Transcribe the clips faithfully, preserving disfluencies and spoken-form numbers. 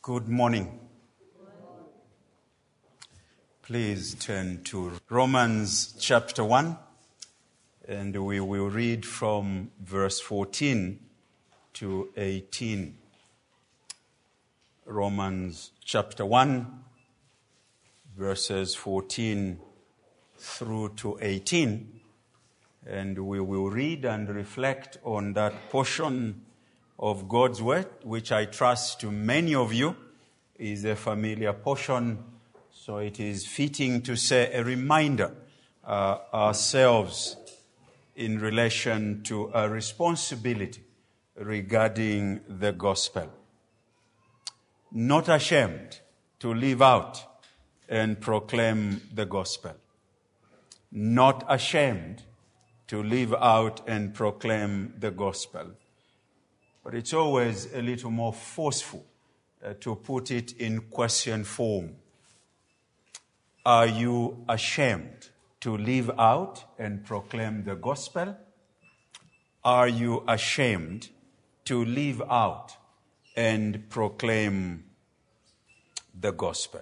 Good morning. Please turn to Romans chapter one, and we will read from verse fourteen to eighteen. Romans chapter one, verses fourteen through to eighteen, and we will read and reflect on that portion of God's word, which I trust to many of you is a familiar portion, so it is fitting to say a reminder uh, ourselves in relation to a responsibility regarding the gospel. Not ashamed to live out and proclaim the gospel. Not ashamed to live out and proclaim the gospel. But it's always a little more forceful uh, to put it in question form. Are you ashamed to live out and proclaim the gospel? Are you ashamed to live out and proclaim the gospel?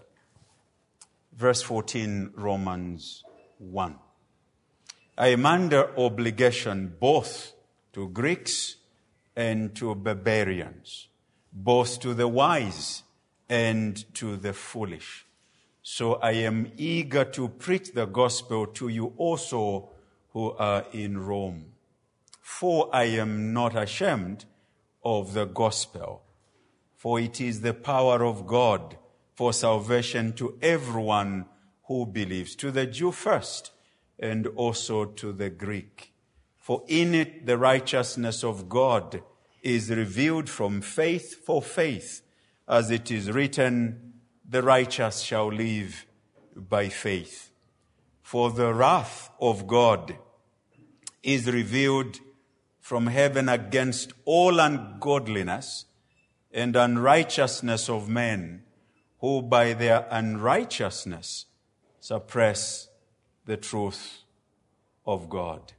Verse fourteen, Romans one. I am under obligation both to Greeks and to barbarians, both to the wise and to the foolish. So I am eager to preach the gospel to you also who are in Rome. For I am not ashamed of the gospel, for it is the power of God for salvation to everyone who believes, to the Jew first and also to the Greek. For in it the righteousness of God is revealed from faith for faith, as it is written, the righteous shall live by faith. For the wrath of God is revealed from heaven against all ungodliness and unrighteousness of men, who by their unrighteousness suppress the truth of God.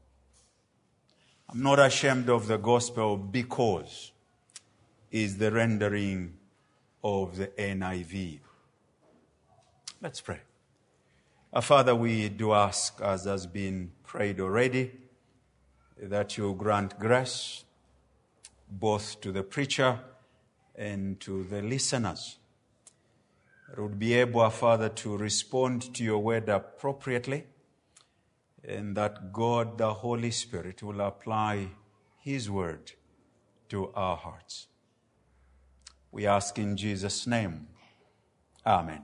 I'm not ashamed of the gospel because is the rendering of the N I V. Let's pray. Our Father, we do ask, as has been prayed already, that you grant grace both to the preacher and to the listeners. That would be able, our Father, to respond to your word appropriately, and that God, the Holy Spirit, will apply his word to our hearts. We ask in Jesus' name. Amen.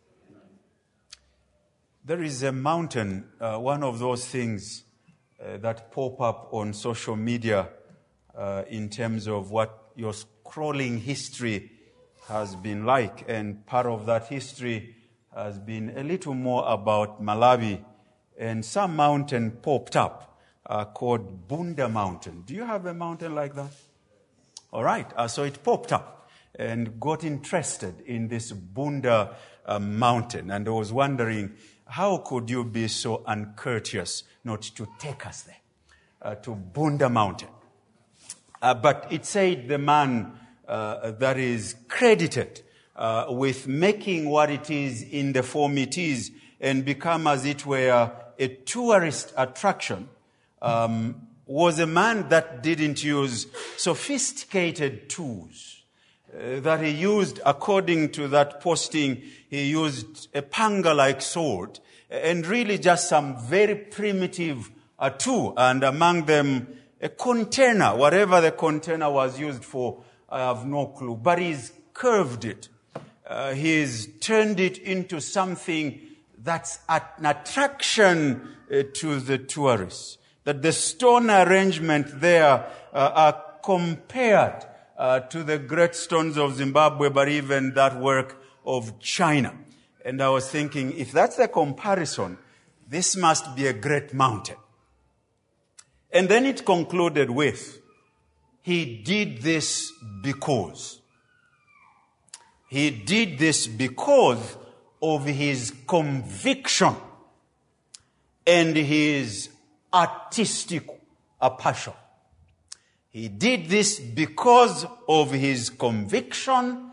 There is a mountain, uh, one of those things uh, that pop up on social media uh, in terms of what your scrolling history has been like. And part of that history has been a little more about Malawi. And some mountain popped up uh, called Bunda Mountain. Do you have a mountain like that? All right. Uh, so it popped up and got interested in this Bunda uh, Mountain. And I was wondering, how could you be so uncourteous not to take us there, uh, to Bunda Mountain? Uh, but it said the man uh, that is credited uh, with making what it is in the form it is and become, as it were, a tourist attraction, um, was a man that didn't use sophisticated tools. Uh, that he used, according to that posting, he used a panga-like sword, and really just some very primitive uh, tool, and among them a container, whatever the container was used for, I have no clue, but he's curved it. Uh, he's turned it into something that's an attraction uh, to the tourists. That the stone arrangement there uh, are compared uh, to the great stones of Zimbabwe, but even that work of China. And I was thinking, if that's the comparison, this must be a great mountain. And then it concluded with, he did this because. He did this because of his conviction and his artistic passion. He did this because of his conviction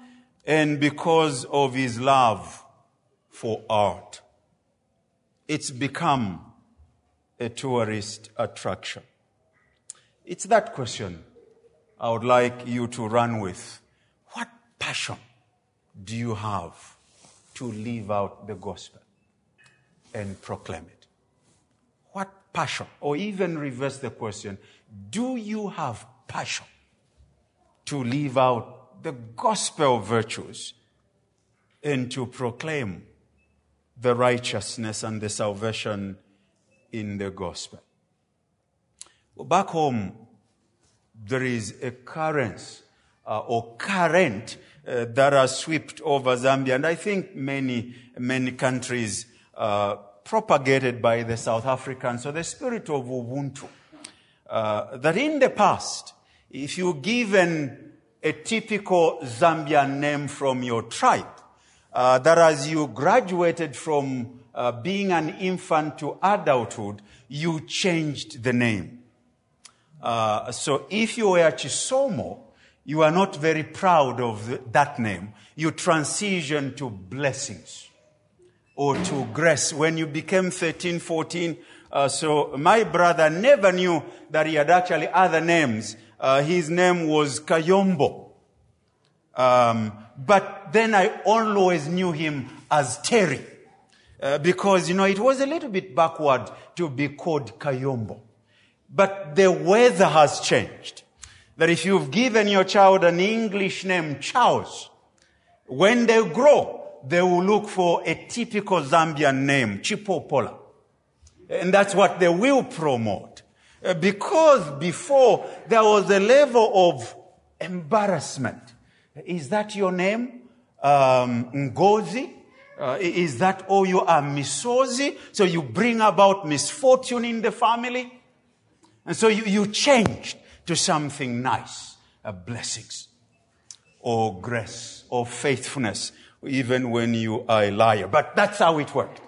and because of his love for art. It's become a tourist attraction. It's that question I would like you to run with. What passion do you have to live out the gospel and proclaim it? What passion? Or even reverse the question, do you have passion to live out the gospel virtues and to proclaim the righteousness and the salvation in the gospel? Well, back home, there is a current uh, or current uh, that has swept over Zambia, and I think many, many countries uh, propagated by the South Africans. So the spirit of Ubuntu, uh, that in the past, if you given a typical Zambian name from your tribe, uh, that as you graduated from uh, being an infant to adulthood, you changed the name. Uh, so if you were Chisomo, you are not very proud of the, that name. You transition to blessings or to grace when you became thirteen, fourteen. Uh, so my brother never knew that he had actually other names. Uh, his name was Kayombo. Um, but then I always knew him as Terry. Uh, because, you know, it was a little bit backward to be called Kayombo. But the weather has changed. That if you've given your child an English name, Charles, when they grow, they will look for a typical Zambian name, Chipopola. And that's what they will promote. Uh, because before, there was a level of embarrassment. Is that your name? Um, Ngozi? Uh, is that all you are, Misozi? So you bring about misfortune in the family? And so you, you changed to something nice, uh, blessings, or grace, or faithfulness, even when you are a liar. But that's how it worked.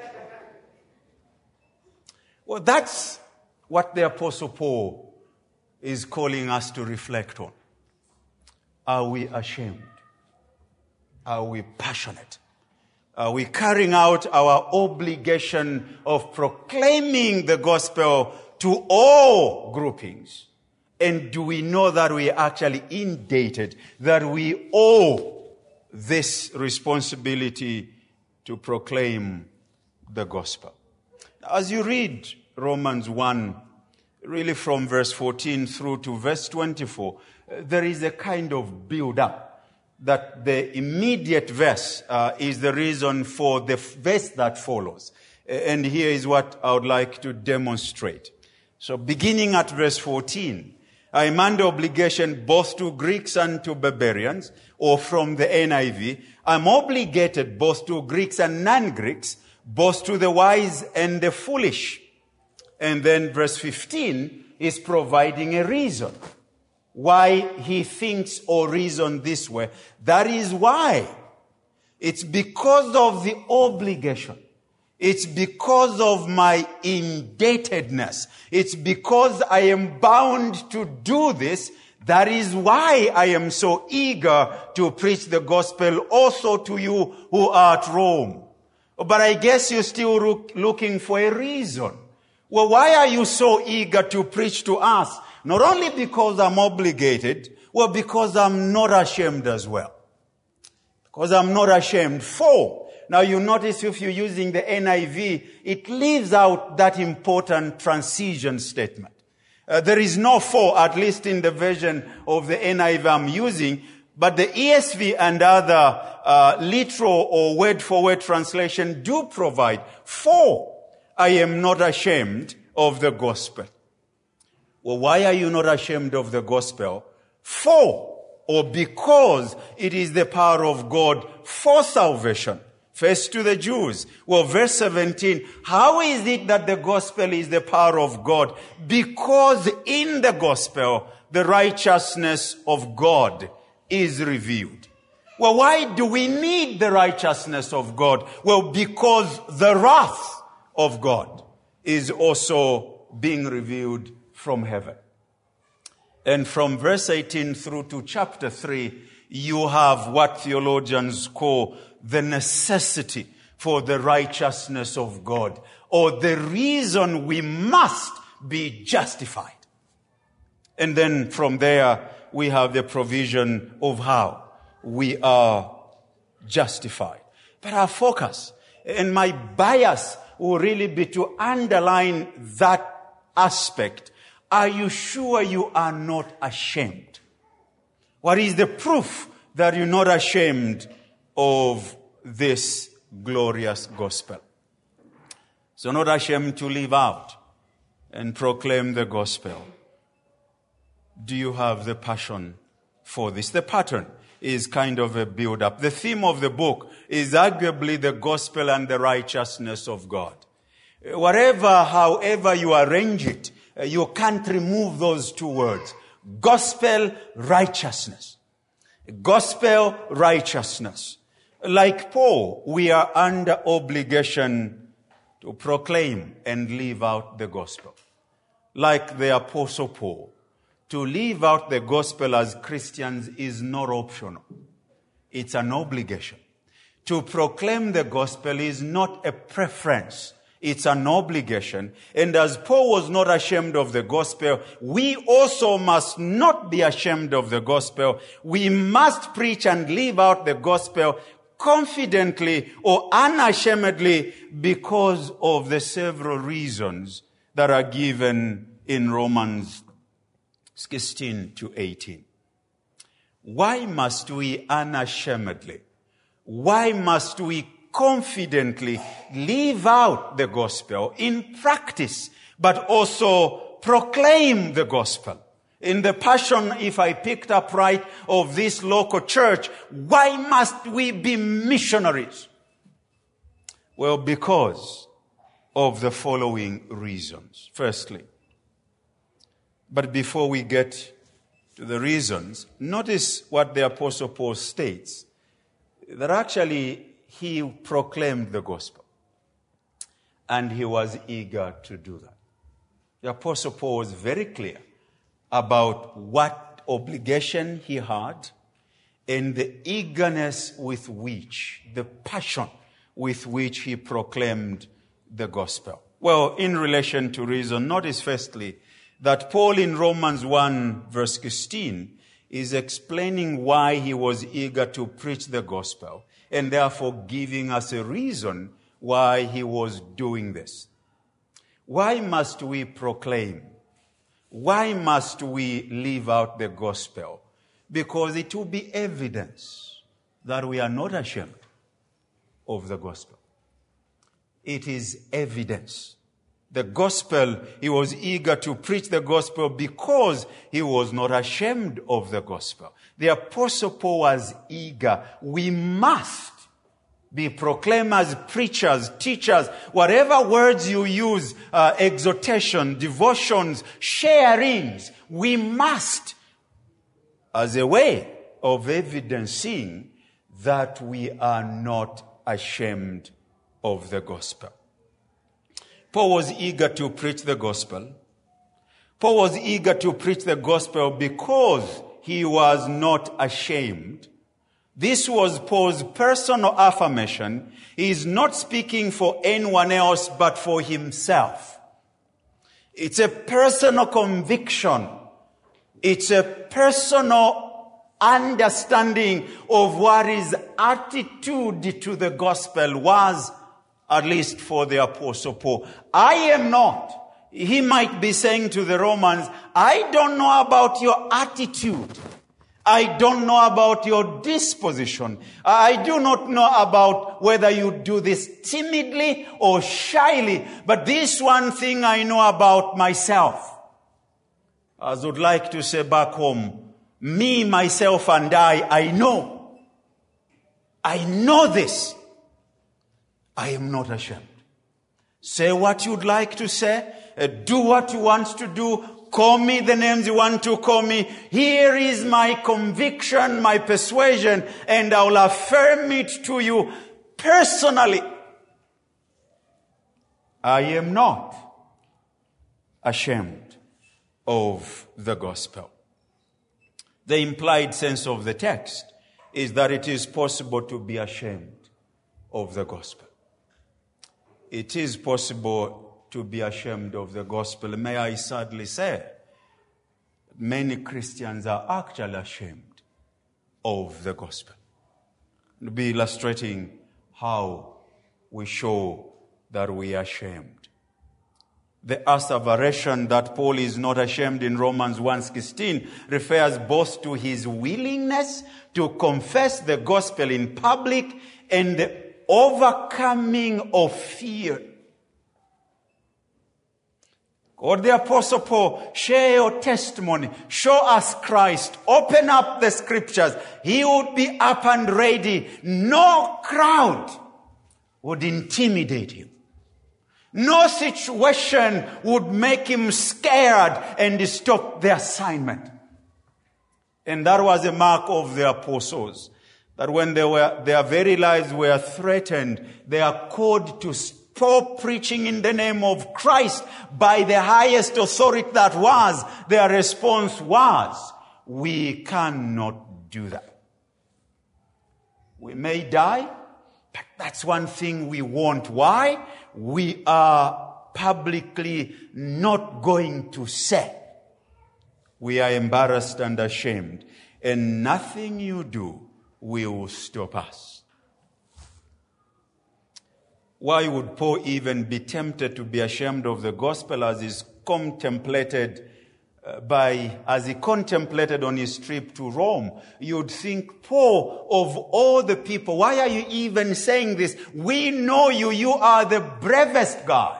Well, that's what the Apostle Paul is calling us to reflect on. Are we ashamed? Are we passionate? Are we carrying out our obligation of proclaiming the gospel to all groupings? And do we know that we are actually indebted, that we owe this responsibility to proclaim the gospel? As you read Romans one, really from verse fourteen through to verse twenty-four, there is a kind of build-up that the immediate verse uh, is the reason for the verse that follows. And here is what I would like to demonstrate. So beginning at verse fourteen, I am under obligation both to Greeks and to barbarians, or from the N I V, I'm obligated both to Greeks and non-Greeks, both to the wise and the foolish. And then verse fifteen is providing a reason why he thinks or reasons this way. That is why. It's because of the obligation. It's because of my indebtedness. It's because I am bound to do this. That is why I am so eager to preach the gospel also to you who are at Rome. But I guess you're still look, looking for a reason. Well, why are you so eager to preach to us? Not only because I'm obligated, well, because I'm not ashamed as well. Because I'm not ashamed. For, now you notice if you're using the N I V, it leaves out that important transition statement. Uh, there is no for, at least in the version of the N I V I'm using, but the E S V and other uh, literal or word-for-word translation do provide, for I am not ashamed of the gospel. Well, why are you not ashamed of the gospel? For, or because it is the power of God for salvation. First to the Jews. Well, verse seventeen, how is it that the gospel is the power of God? Because in the gospel, the righteousness of God is revealed. Well, why do we need the righteousness of God? Well, because the wrath of God is also being revealed from heaven. And from verse eighteen through to chapter three, you have what theologians call the necessity for the righteousness of God, or the reason we must be justified. And then from there, we have the provision of how we are justified. But our focus and my bias will really be to underline that aspect. Are you sure you are not ashamed? What is the proof that you're not ashamed of this glorious gospel? So not ashamed to live out and proclaim the gospel. Do you have the passion for this? The pattern is kind of a build-up. The theme of the book is arguably the gospel and the righteousness of God. Whatever, however you arrange it, you can't remove those two words. Gospel, righteousness. Gospel, righteousness. Like Paul, we are under obligation to proclaim and live out the gospel. Like the Apostle Paul, to live out the gospel as Christians is not optional. It's an obligation. To proclaim the gospel is not a preference. It's an obligation. And as Paul was not ashamed of the gospel, we also must not be ashamed of the gospel. We must preach and live out the gospel confidently or unashamedly because of the several reasons that are given in Romans sixteen to eighteen. Why must we unashamedly? Why must we confidently live out the gospel in practice, but also proclaim the gospel? In the passion, if I picked up right, of this local church, why must we be missionaries? Well, because of the following reasons. Firstly, but before we get to the reasons, notice what the Apostle Paul states, that actually he proclaimed the gospel. And he was eager to do that. The Apostle Paul was very clear about what obligation he had and the eagerness with which, the passion with which he proclaimed the gospel. Well, in relation to reason, notice firstly that Paul in Romans one verse sixteen is explaining why he was eager to preach the gospel and therefore giving us a reason why he was doing this. Why must we proclaim? Why must we live out the gospel? Because it will be evidence that we are not ashamed of the gospel. It is evidence. The gospel, he was eager to preach the gospel because he was not ashamed of the gospel. The Apostle Paul was eager. We must be proclaimers, preachers, teachers, whatever words you use, uh, exhortation, devotions, sharings, we must, as a way of evidencing that we are not ashamed of the gospel. Paul was eager to preach the gospel. Paul was eager to preach the gospel because he was not ashamed. This was Paul's personal affirmation. He is not speaking for anyone else but for himself. It's a personal conviction. It's a personal understanding of what his attitude to the gospel was, at least for the Apostle Paul. I am not. He might be saying to the Romans, I don't know about your attitude. I don't know about your disposition. I do not know about whether you do this timidly or shyly. But this one thing I know about myself. As I would like to say back home, me, myself, and I, I know. I know this. I am not ashamed. Say what you'd like to say. Uh, do what you want to do. Call me the names you want to call me. Here is my conviction, my persuasion, and I will affirm it to you personally. I am not ashamed of the gospel. The implied sense of the text is that it is possible to be ashamed of the gospel. It is possible to be ashamed of the gospel. May I sadly say, many Christians are actually ashamed of the gospel. To be illustrating how we show that we are ashamed. The asseveration that Paul is not ashamed in Romans one sixteen refers both to his willingness to confess the gospel in public and the overcoming of fear. Or the Apostle Paul, share your testimony, show us Christ, open up the scriptures. He would be up and ready. No crowd would intimidate him. No situation would make him scared and stop the assignment. And that was a mark of the apostles. That when they were, their very lives were threatened, they are called to stop preaching in the name of Christ by the highest authority that was. Their response was, we cannot do that. We may die, but that's one thing we want. Why? We are publicly not going to say. We are embarrassed and ashamed, and nothing you do will stop us. Why would Paul even be tempted to be ashamed of the gospel as is contemplated uh, by, as he contemplated on his trip to Rome? You'd think, Paul, of all the people, why are you even saying this? We know you, you are the bravest guy.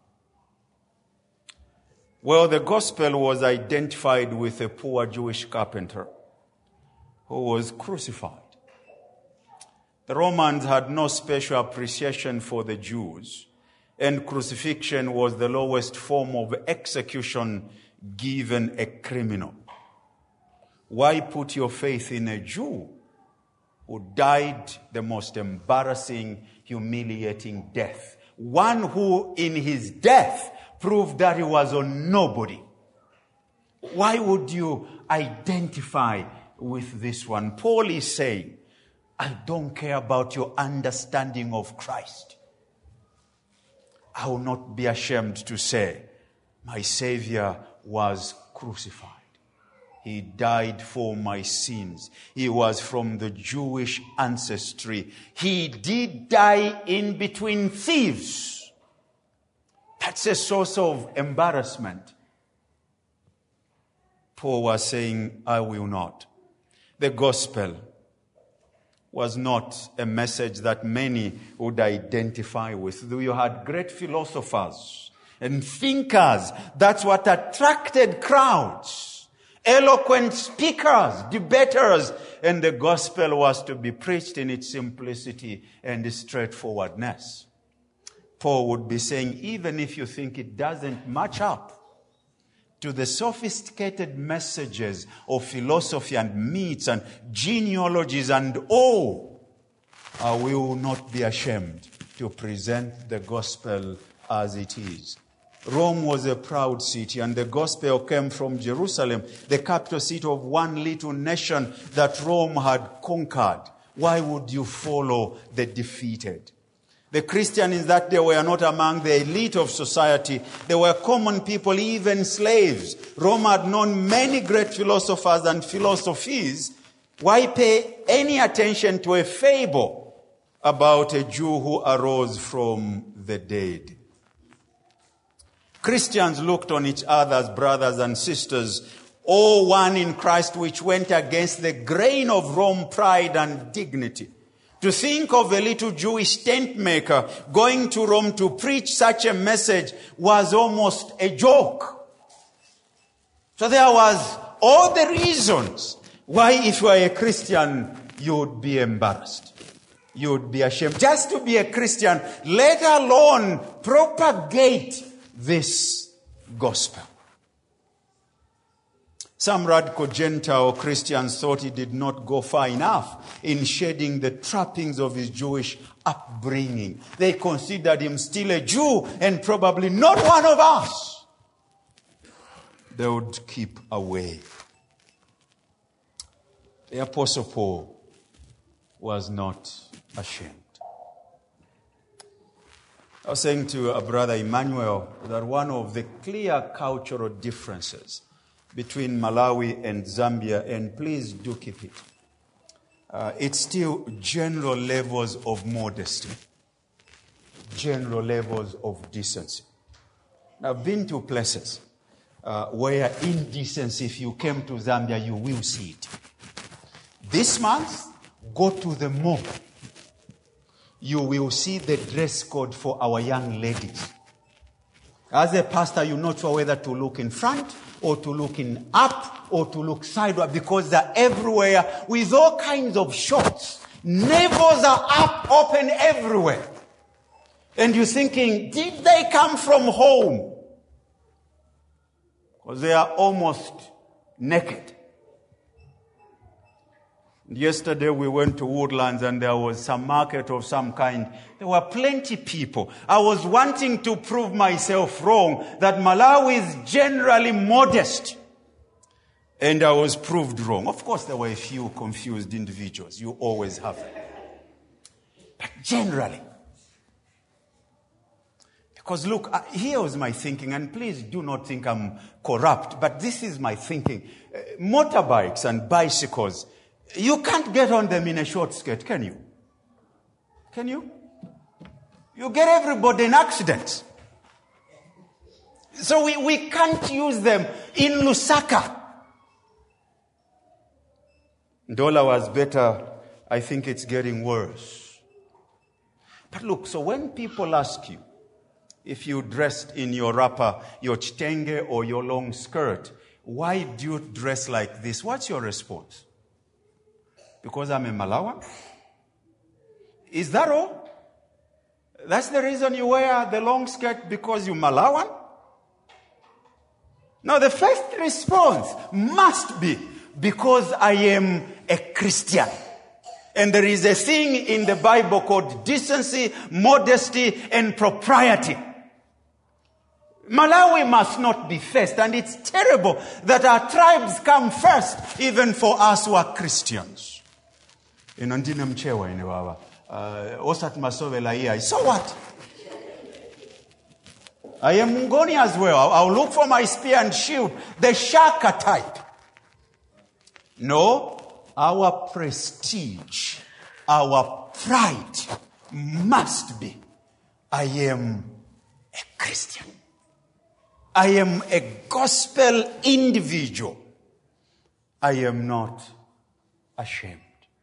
Well, the gospel was identified with a poor Jewish carpenter who was crucified. The Romans had no special appreciation for the Jews, and crucifixion was the lowest form of execution given a criminal. Why put your faith in a Jew who died the most embarrassing, humiliating death? One who in his death proved that he was a nobody. Why would you identify with this one? Paul is saying, I don't care about your understanding of Christ. I will not be ashamed to say, my Savior was crucified. He died for my sins. He was from the Jewish ancestry. He did die in between thieves. That's a source of embarrassment. Paul was saying, I will not. The gospel was not a message that many would identify with. You had great philosophers and thinkers. That's what attracted crowds. Eloquent speakers, debaters. And the gospel was to be preached in its simplicity and straightforwardness. Paul would be saying, even if you think it doesn't match up to the sophisticated messages of philosophy and myths and genealogies and all, I will not be ashamed to present the gospel as it is. Rome was a proud city, and the gospel came from Jerusalem, the capital city of one little nation that Rome had conquered. Why would you follow the defeated? The Christians in that day were not among the elite of society. They were common people, even slaves. Rome had known many great philosophers and philosophies. Why pay any attention to a fable about a Jew who arose from the dead? Christians looked on each other as brothers and sisters, all one in Christ, which went against the grain of Rome pride and dignity. To think of a little Jewish tent maker going to Rome to preach such a message was almost a joke. So there was all the reasons why, if you are a Christian, you would be embarrassed. You would be ashamed. Just to be a Christian, let alone propagate this gospel. Some radical Gentile Christians thought he did not go far enough in shedding the trappings of his Jewish upbringing. They considered him still a Jew and probably not one of us. They would keep away. The Apostle Paul was not ashamed. I was saying to a brother Emmanuel that one of the clear cultural differences between Malawi and Zambia, and please do keep it, uh, it's still general levels of modesty, general levels of decency. Now, I've been to places uh, where indecency, if you came to Zambia, you will see it. This month, go to the mall. You will see the dress code for our young ladies. As a pastor, you're not sure whether to look in front or to look in up or to look sideways because they're everywhere with all kinds of shorts. Navels are up, open everywhere. And you're thinking, did they come from home? Because they are almost naked. Yesterday we went to Woodlands and there was some market of some kind. There were plenty of people. I was wanting to prove myself wrong that Malawi is generally modest. And I was proved wrong. Of course there were a few confused individuals. You always have them. But generally. Because look, uh, here was my thinking, and please do not think I'm corrupt, but this is my thinking. Uh, motorbikes and bicycles, you can't get on them in a short skirt, can you? Can you? You get everybody in accidents. So we, we can't use them in Lusaka. Dollar was better. I think it's getting worse. But look, so when people ask you if you dressed in your wrapper, your chitenge or your long skirt, why do you dress like this? What's your response? Because I'm a Malawan? Is that all? That's the reason you wear the long skirt, because you're Malawan? Now the first response must be because I am a Christian. And there is a thing in the Bible called decency, modesty, and propriety. Malawi must not be first, and it's terrible that our tribes come first, even for us who are Christians. In Andina Mchewa in Wawa, Osat Masovela here. So what? I am Mungoni as well. I'll look for my spear and shield, the Shaka type. No, our prestige, our pride must be, I am a Christian. I am a gospel individual. I am not ashamed.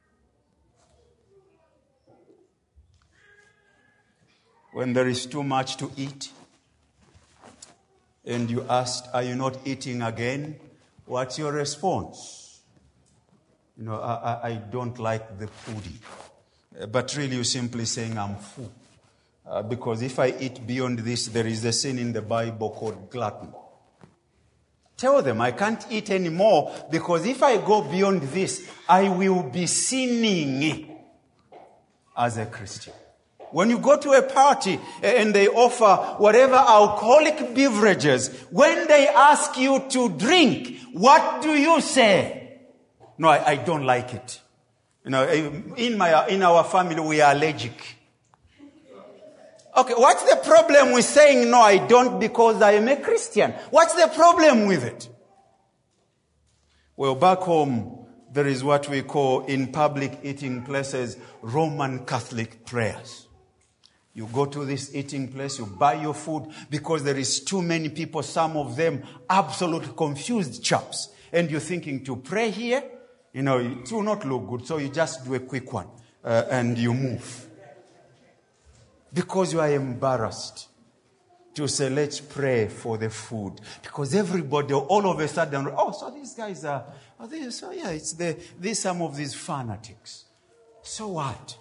When there is too much to eat, and you asked, are you not eating again? What's your response? You know, I, I, I don't like the foodie. But really you're simply saying I'm full. Uh, because if I eat beyond this, there is a sin in the Bible called gluttony. Tell them I can't eat anymore, because if I go beyond this, I will be sinning as a Christian. When you go to a party and they offer whatever alcoholic beverages, when they ask you to drink, what do you say? No, I, I don't like it. You know, in my in our family we are allergic. Okay, what's the problem with saying no, I don't because I am a Christian? What's the problem with it? Well, back home, there is what we call in public eating places Roman Catholic prayers. You go to this eating place, you buy your food, because there is too many people, some of them absolute confused chaps. And you're thinking to pray here, you know, it will not look good, so you just do a quick one uh, and you move. Because you are embarrassed to say, let's pray for the food. Because everybody, all of a sudden, oh, so these guys are, oh, they, so yeah, it's the, these some of these fanatics. So what?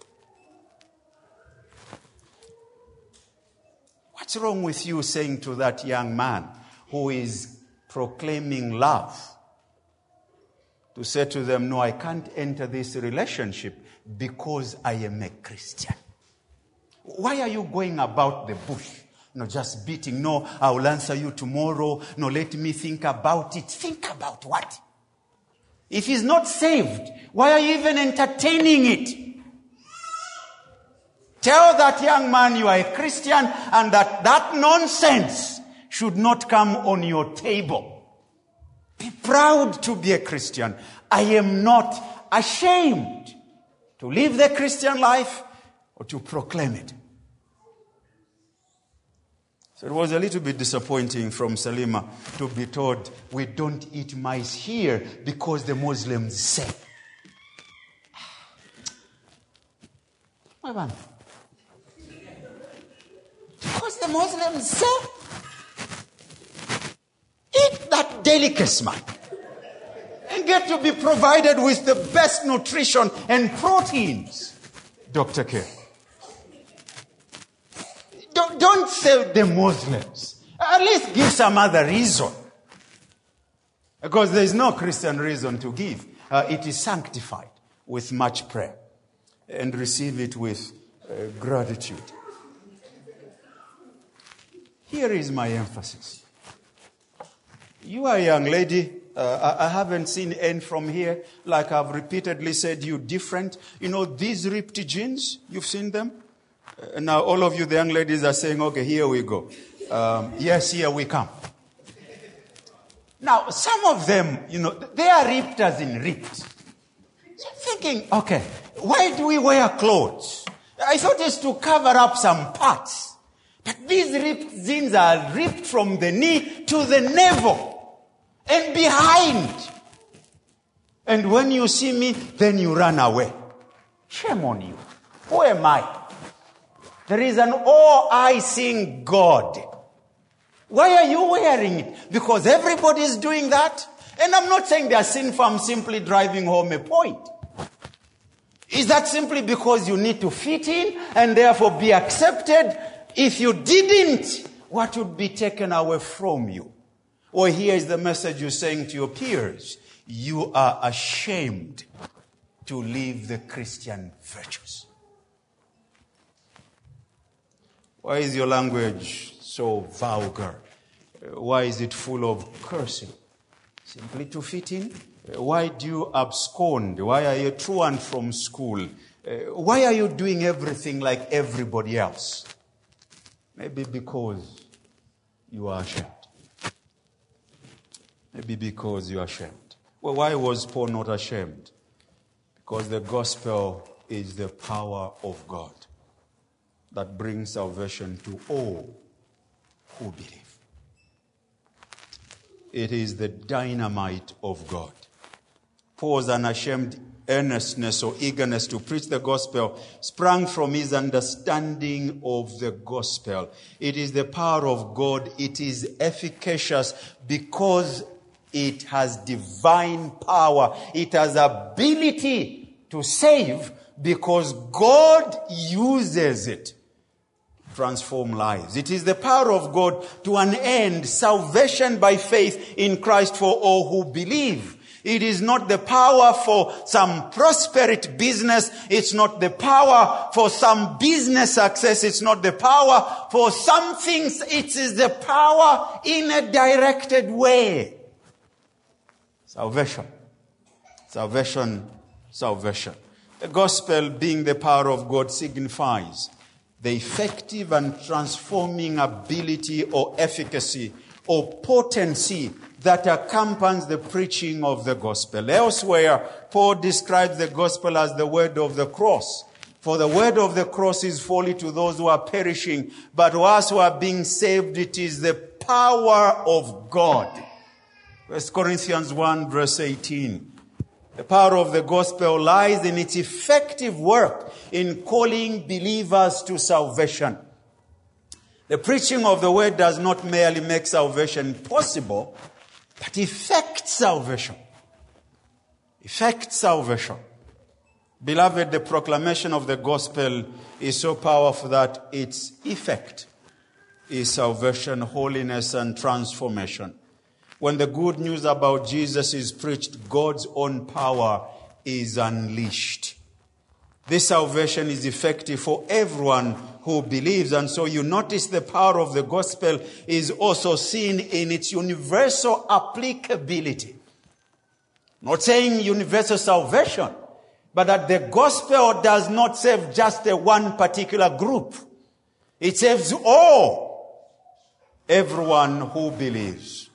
What's wrong with you saying to that young man who is proclaiming love, to say to them, no, I can't enter this relationship because I am a Christian? Why are you going about the bush? No, just beating. No, I will answer you tomorrow. No, let me think about it. Think about what? If he's not saved, why are you even entertaining it? Tell that young man you are a Christian and that that nonsense should not come on your table. Be proud to be a Christian. I am not ashamed to live the Christian life or to proclaim it. So it was a little bit disappointing from Salima to be told, we don't eat mice here because the Muslims say. My man. Because the Muslims say, eat that delicacy, man. And get to be provided with the best nutrition and proteins. Doctor K. Don't, don't say the Muslims. At least give some other reason. Because there is no Christian reason to give. Uh, it is sanctified with much prayer. And receive it with uh, gratitude. Here is my emphasis. You are a young lady. Uh, I, I haven't seen any from here. Like I've repeatedly said, you different. You know, these ripped jeans, you've seen them? Uh, now all of you, the young ladies, are saying, okay, here we go. Um, yes, here we come. Now, some of them, you know, they are ripped as in ripped. You're thinking, okay, why do we wear clothes? I thought it's to cover up some parts. But these ripped jeans are ripped from the knee to the navel and behind. And when you see me, then you run away. Shame on you. Who am I? There is an all-eye-seeing God. Why are you wearing it? Because everybody is doing that. And I'm not saying they are sinful. I'm simply driving home a point. Is that simply because you need to fit in and therefore be accepted? If you didn't, what would be taken away from you? Or here is the message you're saying to your peers. You are ashamed to live the Christian virtues. Why is your language so vulgar? Why is it full of cursing? Simply to fit in? Why do you abscond? Why are you truant from school? Why are you doing everything like everybody else? Maybe because you are ashamed. Maybe because you are ashamed. Well, why was Paul not ashamed? Because the gospel is the power of God that brings salvation to all who believe. It is the dynamite of God. Paul's unashamed earnestness or eagerness to preach the gospel sprang from his understanding of the gospel. It is the power of God. It is efficacious because it has divine power. It has ability to save because God uses it to transform lives. It is the power of God to an end, salvation by faith in Christ for all who believe. It is not the power for some prosperity business. It's not the power for some business success. It's not the power for some things. It is the power in a directed way. Salvation. Salvation. Salvation. The gospel, being the power of God, signifies the effective and transforming ability or efficacy or potency that accompanies the preaching of the gospel. Elsewhere, Paul describes the gospel as the word of the cross. For the word of the cross is folly to those who are perishing, but to us who are being saved, it is the power of God. First Corinthians one verse eighteen. The power of the gospel lies in its effective work in calling believers to salvation. The preaching of the word does not merely make salvation possible, but effects salvation. Effects salvation. Beloved, the proclamation of the gospel is so powerful that its effect is salvation, holiness, and transformation. When the good news about Jesus is preached, God's own power is unleashed. This salvation is effective for everyone who believes. And so you notice the power of the gospel is also seen in its universal applicability. Not saying universal salvation, but that the gospel does not save just a one particular group. It saves all, everyone who believes.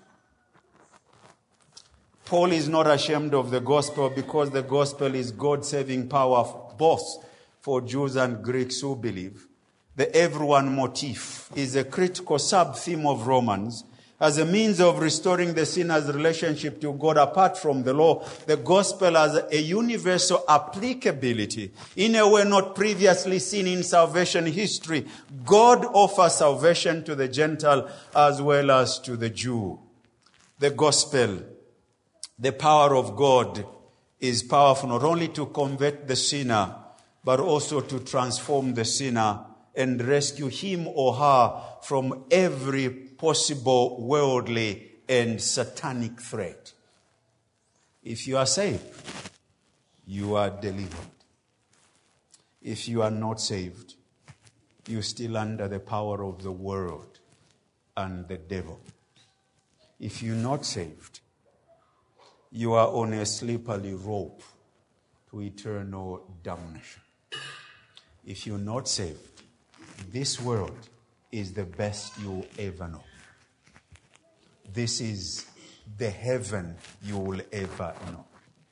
Paul is not ashamed of the gospel because the gospel is God's saving power both for Jews and Greeks who believe. The everyone motif is a critical sub-theme of Romans. As a means of restoring the sinner's relationship to God apart from the law, the gospel has a universal applicability in a way not previously seen in salvation history. God offers salvation to the Gentile as well as to the Jew. The gospel, the power of God, is powerful not only to convert the sinner, but also to transform the sinner and rescue him or her from every possible worldly and satanic threat. If you are saved, you are delivered. If you are not saved, you're still under the power of the world and the devil. If you're not saved, you are on a slippery rope to eternal damnation. If you're not saved, this world is the best you ever know. This is the heaven you will ever know.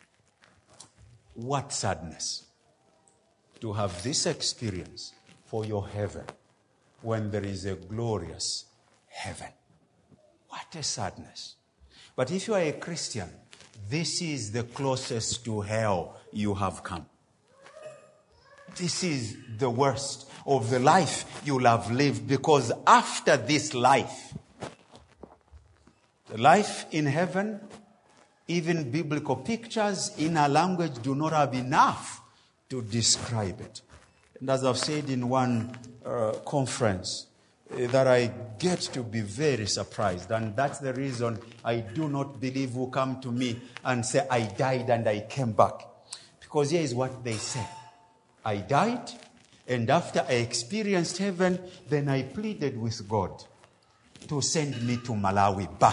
What sadness to have this experience for your heaven when there is a glorious heaven. What a sadness. But if you are a Christian, this is the closest to hell you have come. This is the worst of the life you'll have lived, because after this life, the life in heaven, even biblical pictures in our language do not have enough to describe it. And as I've said in one uh, conference, uh, that I get to be very surprised. And that's the reason I do not believe who come to me and say, I died and I came back. Because here is what they say. I died, and after I experienced heaven, then I pleaded with God to send me to Malawi back.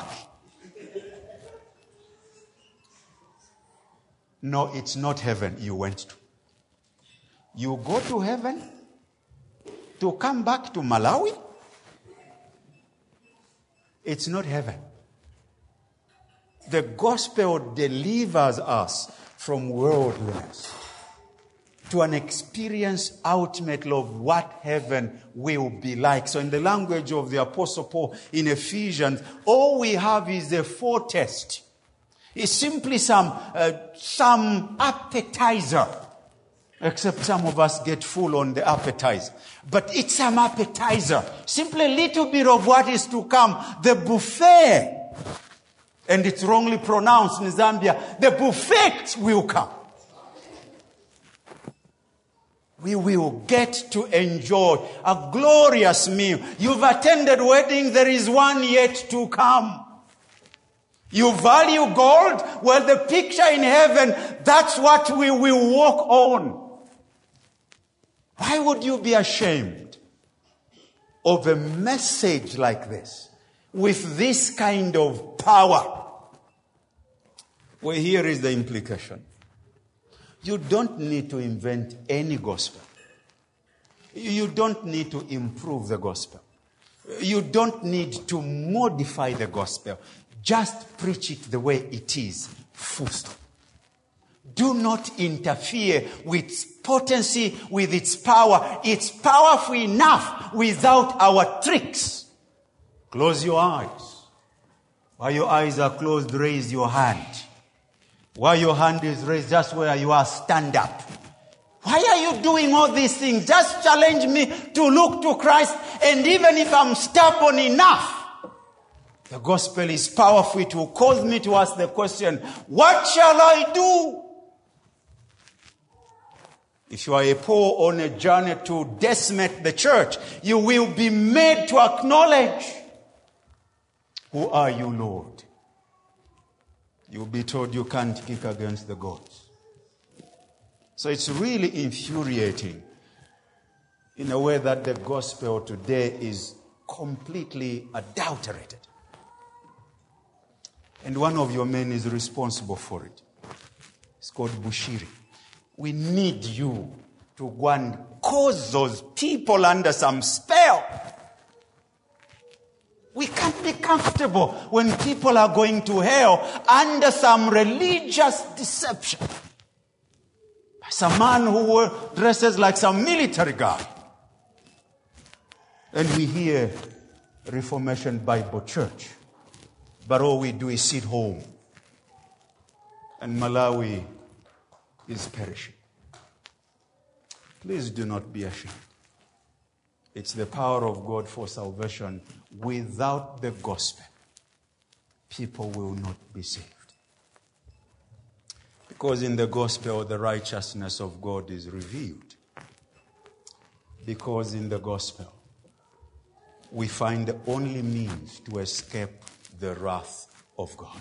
No, it's not heaven you went to. You go to heaven to come back to Malawi? It's not heaven. The gospel delivers us from worldliness to an experience ultimately of what heaven will be like. So in the language of the Apostle Paul in Ephesians, all we have is a foretaste. It's simply some, uh, some appetizer. Except some of us get full on the appetizer. But it's some appetizer. Simply a little bit of what is to come. The buffet. And it's wrongly pronounced in Zambia. The buffet will come. We will get to enjoy a glorious meal. You've attended weddings, there is one yet to come. You value gold? Well, the picture in heaven, that's what we will walk on. Why would you be ashamed of a message like this with this kind of power? Well, here is the implication. You don't need to invent any gospel. You don't need to improve the gospel. You don't need to modify the gospel. Just preach it the way it is. Full stop. Do not interfere with its potency, with its power. It's powerful enough without our tricks. Close your eyes. While your eyes are closed, raise your hand. While your hand is raised, just where you are, stand up. Why are you doing all these things? Just challenge me to look to Christ. And even if I'm stubborn enough, the gospel is powerful. It will cause me to ask the question, what shall I do? If you are a Paul on a journey to decimate the church, you will be made to acknowledge, who are you, Lord? You'll be told you can't kick against the gods. So it's really infuriating in a way that the gospel today is completely adulterated. And one of your men is responsible for it. It's called Bushiri. We need you to go and cause those people under some spell. We can't be comfortable when people are going to hell under some religious deception. Some man who dresses like some military guy. And we hear Reformation Bible Church. But all we do is sit home. And Malawi is perishing. Please do not be ashamed. It's the power of God for salvation. Without the gospel, people will not be saved. Because in the gospel, the righteousness of God is revealed. Because in the gospel, we find the only means to escape the wrath of God.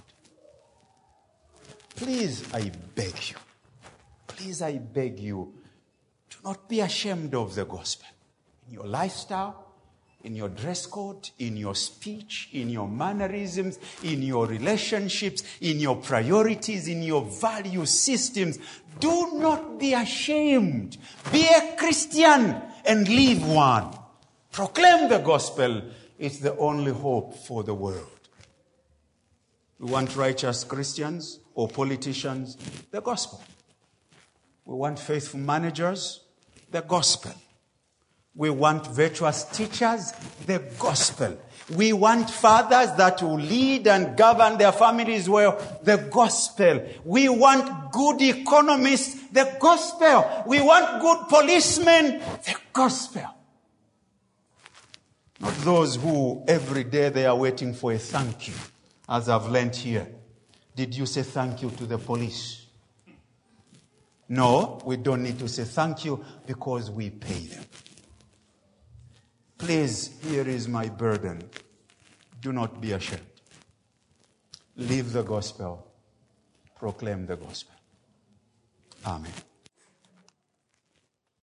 Please, I beg you. Please, I beg you. Do not be ashamed of the gospel. In your lifestyle, in your dress code, in your speech, in your mannerisms, in your relationships, in your priorities, in your value systems. Do not be ashamed. Be a Christian and live one. Proclaim the gospel. It's the only hope for the world. We want righteous Christians or politicians, the gospel. We want faithful managers, the gospel. We want virtuous teachers, the gospel. We want fathers that will lead and govern their families well, the gospel. We want good economists, the gospel. We want good policemen, the gospel. Not those who every day they are waiting for a thank you, as I've learned here. Did you say thank you to the police? No, we don't need to say thank you because we pay them. Please, here is my burden. Do not be ashamed. Live the gospel. Proclaim the gospel. Amen.